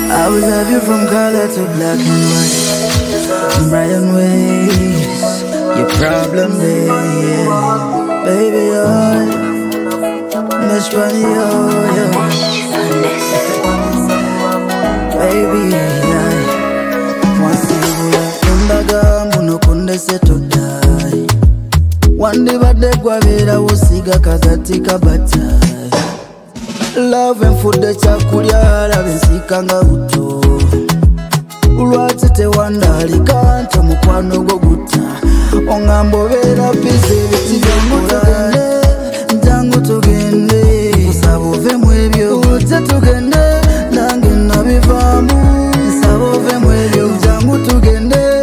I will love you from color to black and white, bright and ways. Your problem, baby, Miss Funny, baby, once you are muno kunde se to die. One day bade gwabera usiga kagati kabata. Love and food the chakulya labensika nga buto. Ulwati te wandali kanta mukwano go guta. Ongambo vera bize biti byamutugende. Njangu tugende kusaba ove mwebyo. Uje tugende nange nabivamu. Nsaba ove mwebyo. Njangu tugende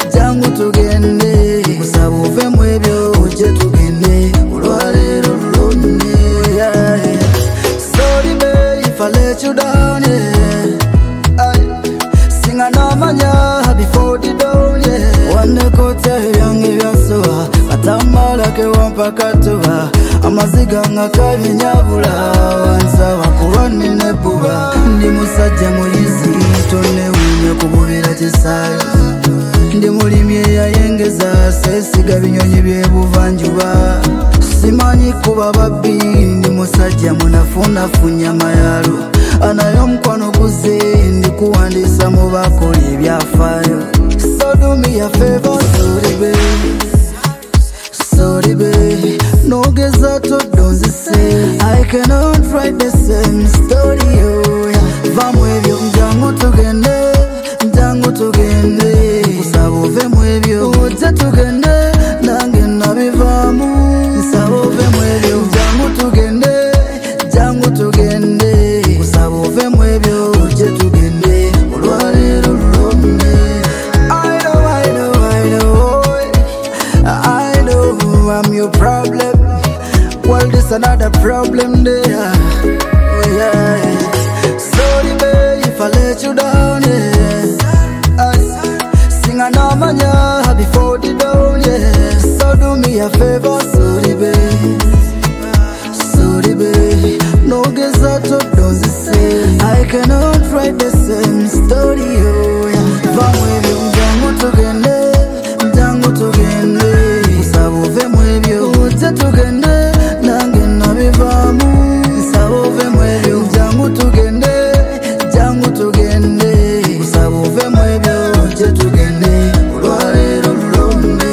kusaba ove mwebyo. Uje tugende ulwalero lulonye. Sorry babe if I let you down, sing anamanya before the dawn, One kote yangi vyasoa atamala ke wampaka tuba. Amaziga ngakabi nyabula wanza wakuwani nebuba. Ndi musajja mulizi tone unye kububira chisayo. Ndi mulimye yayengeza sesiga binyonyi byebuvanjuba. Simanyi kuba babbi ndi musajja munafuna funya mayalo. Anayo mkwano guze ndi kuwandisa mu bakola ebyafaayo. So do me a favor, sorry babe, nogeza todonze se. I cannot write the same story, Vamu ebyo njangu tugende kusaba ove mwebyo. Uje tugende nange nabivamu. Nsaba ove mwebyo. Njangu tugende kusaba ove mwebyo. Uje tugende ulwalero lulonye. I know I'm your problem. Well, this another problem there. Sorry babe if I let you down, Sing anamanya before the dawn, So do me a favor, sorry babe, no geza to don't say. I cannot write the same story, Vamwebyo njangu tugende kusaba ove mwebyo. Uje tugende nange nabivamu. Nsaba ove mwebyo. Njangu tugende kusaba ove mwebyo. Uje tugende ulwalero lulonye.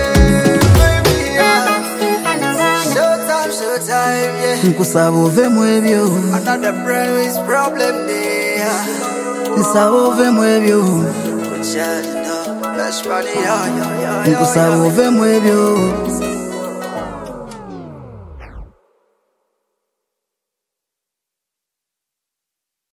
Showtime, Nkusaba ove mwebyo. Another brand with problem there. Nsaba ove mwebyo. Nkusaba ove mwebyo.